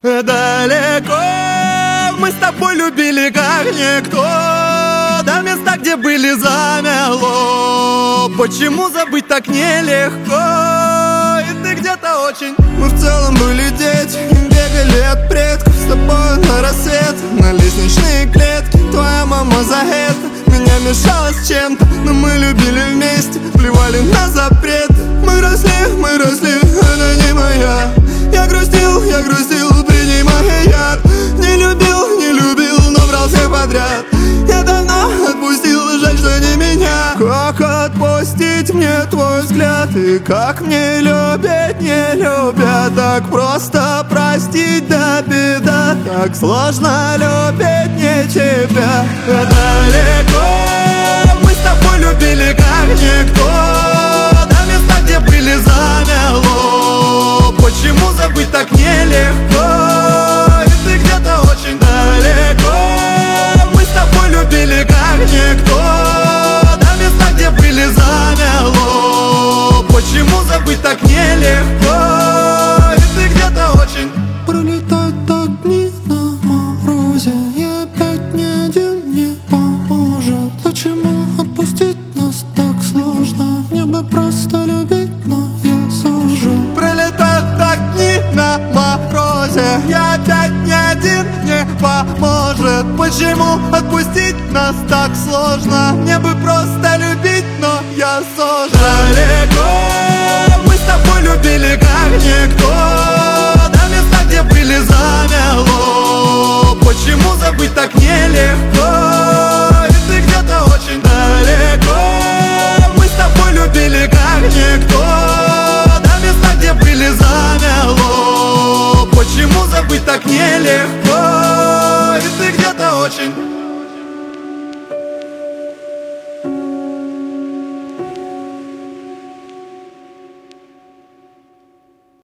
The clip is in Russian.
Далеко мы с тобой любили как никто, до места, где были, замело. Почему забыть так нелегко? И ты где-то очень. Мы в целом были дети, бегали от предков с тобой на рассвет, на лестничные клетки. Твоя мама за это меня мешала с чем-то, но мы любили вместе, плевали на запреты. Мы росли, она не моя. Я грустил, принимая яд. Не любил, но брал всех подряд. Я давно отпустил, жаль, что не меня. Как отпустить мне твой взгляд? И как мне любить, не любя? Так просто простить, да беда. Так сложно любить не тебя. Далеко мы с тобой любили как никто, до места, где были, замело. Почему забыть так нелегко? И ты где-то очень далеко. Мы с тобой любили как никто, до места, где были, замело. Почему забыть так нелегко? И ты где-то очень. Пролетают огни на морозе, и опять ни один не поможет. Почему отпустить нас так сложно? Мне бы просто любить, но я сужу. Пролетают огни на морозе, и опять ни один не поможет. Почему отпустить нас так сложно? Мне бы просто любить, но я сужу. Далеко мы с тобой любили как никто, до места, где были, замело. Почему забыть так нелегко? И ты где-то очень далеко. Мы с тобой любили как никто, до места, где были, замело. Почему забыть так нелегко? И ты где-то очень.